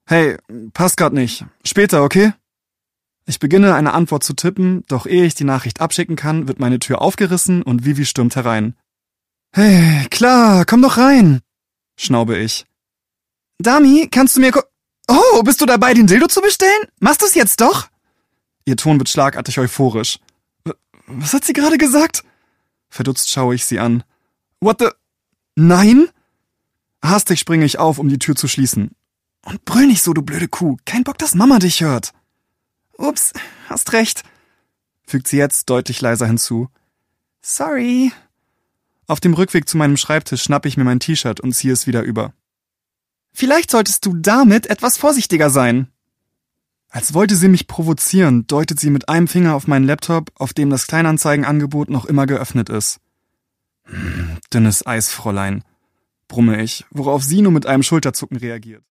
Hey, passt grad nicht. Später, okay? Ich beginne eine Antwort zu tippen, doch ehe ich die Nachricht abschicken kann, wird meine Tür aufgerissen und Vivi stürmt herein. Hey, klar, komm doch rein, schnaube ich. Dami, kannst du mir Oh, bist du dabei, den Dildo zu bestellen? Machst du's jetzt doch? Ihr Ton wird schlagartig euphorisch. Was hat sie gerade gesagt? Verdutzt schaue ich sie an. What the... Nein? Hastig springe ich auf, um die Tür zu schließen. Und brüll nicht so, du blöde Kuh. Kein Bock, dass Mama dich hört. Ups, hast recht, fügt sie jetzt deutlich leiser hinzu. Sorry. Auf dem Rückweg zu meinem Schreibtisch schnappe ich mir mein T-Shirt und ziehe es wieder über. Vielleicht solltest du damit etwas vorsichtiger sein. Als wollte sie mich provozieren, deutet sie mit einem Finger auf meinen Laptop, auf dem das Kleinanzeigenangebot noch immer geöffnet ist. Dünnes Eis, Fräulein, brumme ich, worauf sie nur mit einem Schulterzucken reagiert.